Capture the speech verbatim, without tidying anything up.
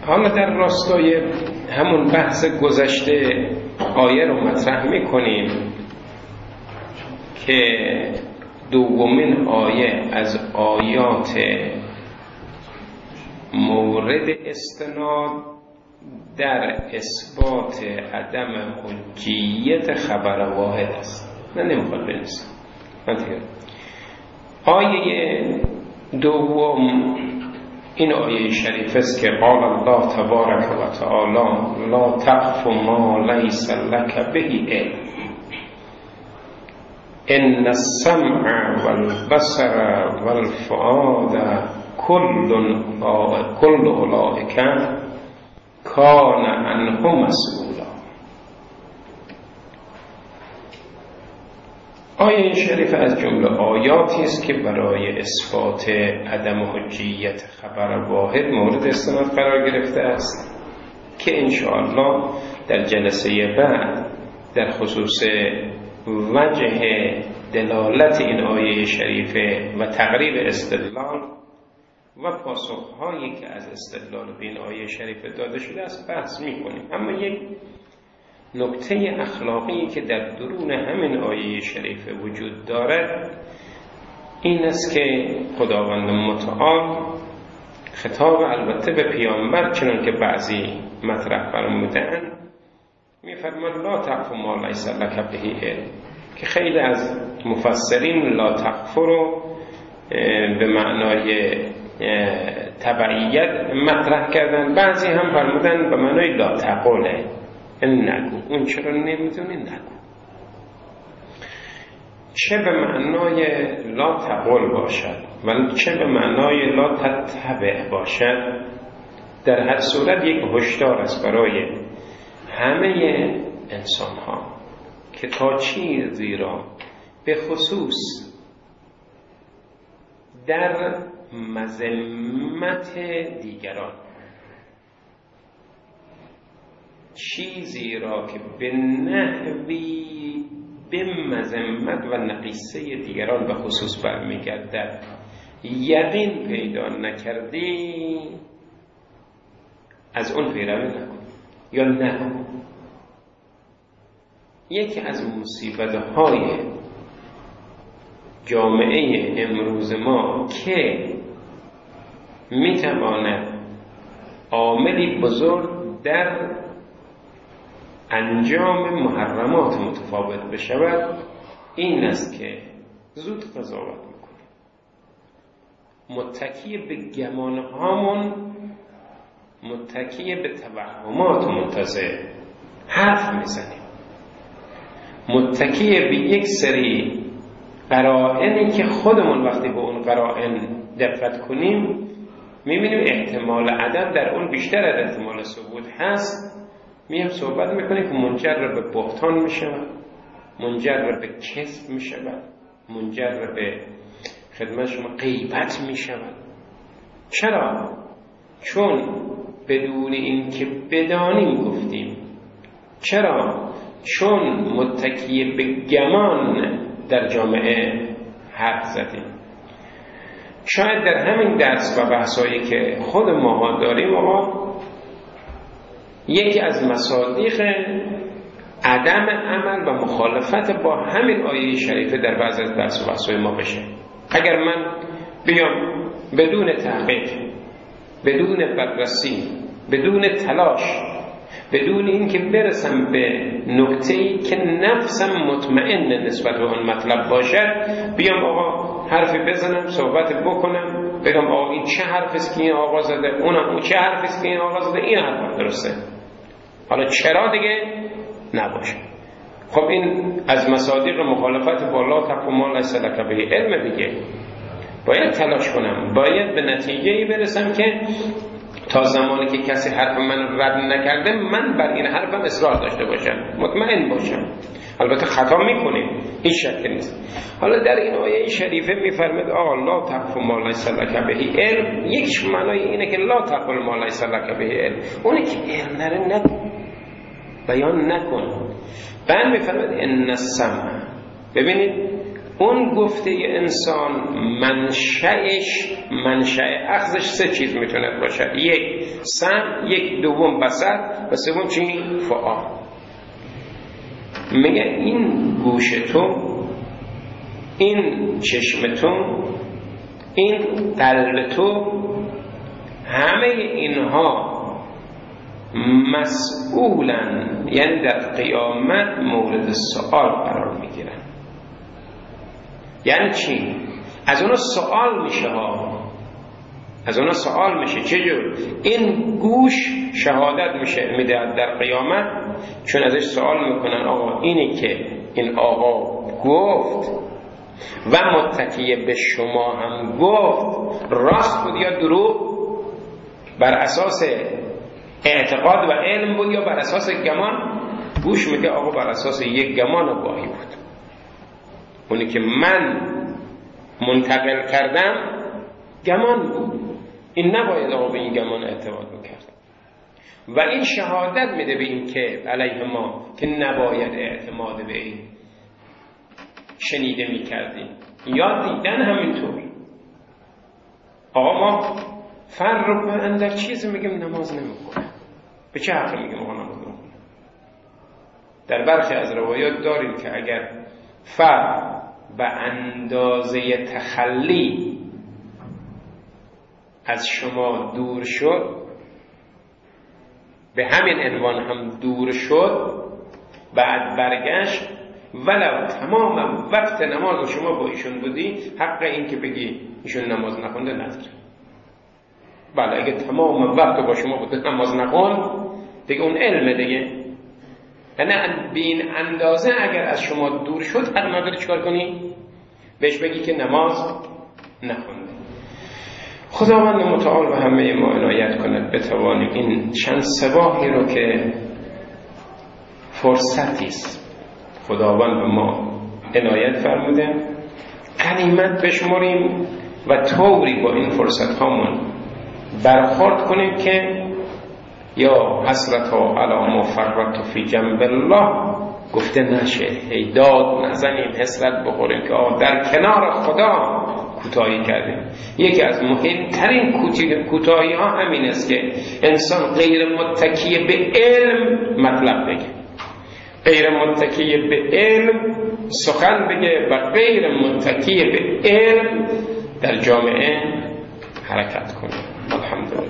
حالا در راستای همون بحث گذشته آیه رو مطرح میکنیم که دومین آیه از آیات مورد استناد در اثبات عدم حجیت خبر واحد است. من نمیخواد بنویسم. آیه دوم این آیه شریف است که قال الله تبارک و تعالی لا تقف ما لیس لک به علم ان السمع والبصر والفؤاد كل كل اولئک کان عنه مسئولا. آیه شریف از جمله آیاتی است که برای اثبات عدم حجیت خبر واحد مورد استناد قرار گرفته است که انشاءالله در جلسه بعد در خصوص وجه دلالت این آیه شریفه و تقریب استدلال و پاسخهایی که از استدلال به این آیه شریفه داده شده است بحث می‌کنیم. اما یک نکته اخلاقی که در درون همین آیه شریفه وجود دارد این است که خداوند متعال خطاب البته به پیامبر چنان که بعضی مطرح فرمودند می‌فرماید لا تقف ما لیس لک به علم، که خیلی از مفسرین لا تقف رو به معنای تبعیت مطرح کردن، بعضی هم فرمودن به معنای لا تقوله، این نگو، اون چرا نمیدونی نگو. چه به معنای لا تقول باشد و چه به معنای لا تتبع باشد، در هر صورت یک هشدار است برای همه انسان ها که تا چیزی را به خصوص در مذمت دیگران، چیزی را که به نحوی به مذمت و نقیصه دیگران به خصوص برمیگردد یقین پیدا نکردی از اون پیروی نکن یا نکن. یکی از مصیبت‌های جامعه امروز ما که میتواند عاملی بزرگ در انجام محرمات متفاوت بشود این است که زود قضاوت میکنیم، متکی به گمانهامون، متکی به توهمات منتزه حرف میزنیم، متکی به یک سری قرائنی که خودمون وقتی به اون قرائن دقت کنیم میبینیم احتمال عدم در اون بیشتر از احتمال ثبوت هست، میام صحبت میکنیم که منجر به بهتان میشود، منجر به کذب میشود، منجر به خدمت شما غیبت میشود. چرا؟ چون بدون این که بدانیم گفتیم. چرا؟ چون متکی به گمان در جامعه حرف زدیم. شاید در همین درس و بحثایی که خود ما داریم ما یکی از مصادیق عدم عمل و مخالفت با همین آیه شریفه در بعض از درس و بحثای ما بشه. اگر من بیام بدون تحقیق، بدون بررسی، بدون تلاش، بدون اینکه برسم به نکته‌ای که نفسم مطمئن نسبت به اون مطلب باشد بیام آقا حرفی بزنم، صحبت بکنم، بگم آقا این چه حرفی است که این آقا زده، اونم اون چه حرفی است که این آقا زده، این حرف درسته، حالا چرا دیگه نباشه. خب این از مصادیق مخالفت با لا تقف ما لیس لک به علم دیگه. باید تلاش کنم، باید به نتیجه‌ای برسم که تا زمانی که کسی حرف من رد نکرده من بر این حرفم اصرار داشته باشم، مطمئن باشم. البته خطا میکنیم، هیچ شک نیست. حالا در این آیه شریفه میفرماید آقا لا تقف ما لیس لک به علم، یکیش معنای اینه که لا تقل ما لیس لک به علم، اونه که علم نره نگو، بیان نکن. بعد میفرماید ان السمع، ببینید اون گفته انسان منشأش منشأ اخذش سه چیز میتونه باشد: یک سمع، یک دوم بصر و سوم چی؟ فعال. میگه این گوش تو، این چشم تو، این قلب تو، همه اینها مسئولن، یعنی در قیامت مورد سؤال قرار میگیرن. یعنی چی؟ از اونها سؤال میشه ها، از اونها سؤال میشه. چجور؟ این گوش شهادت میشه میده در قیامت، چون ازش سؤال میکنن آقا اینی که این آقا گفت و متکی به شما هم گفت راست بود یا دروغ؟ بر اساس اعتقاد و علم بود یا بر اساس گمان؟ گوش میگه آقا بر اساس یک گمان و گاهی بود، اونی که من منتقل کردم گمان بود، این نباید آقا به این گمان اعتماد میکرد. و این شهادت میده به این که علیه ما که نباید اعتماد به این شنیده میکردیم یا دیدن. همینطور آقا ما فرق اندر چیز میگیم نماز نمیکنه، به چه حقی میگیم آقا نماز نمیکنه؟ در برخی از روایات داریم که اگر فرق به اندازه تخلی از شما دور شد، به همین عنوان هم دور شد، بعد برگشت، ولو تمام وقت نماز شما با ایشون بودی، حق این که بگی ایشون نماز نخونده نداره. بله اگه تمام وقت با شما بوده نماز نخون، دیگه اون علمه دیگه. یعنی به این اندازه اگر از شما دور شد، هر نداره چکار کنی؟ بهش بگی که نماز نخونده. خداوند متعال به همه ما عنایت کند بتوانیم این چند صباحی رو که فرصتی است خداوند به ما عنایت فرموده غنیمت بشمریم و طوری با این فرصت هامون برخورد کنیم که یا حسرت ها علی ما فرطت فی جنب الله گفته نشه، هی داد نزنیم، حسرت بخوریم که آه در کنار خدا کوتاهی کردیم. یکی از مهمترین کوتاهی ها همین است که انسان غیر متکی به علم مطلب بگه، غیر متکی به علم سخن بگه و غیر متکی به علم در جامعه حرکت کنه. الحمدلله.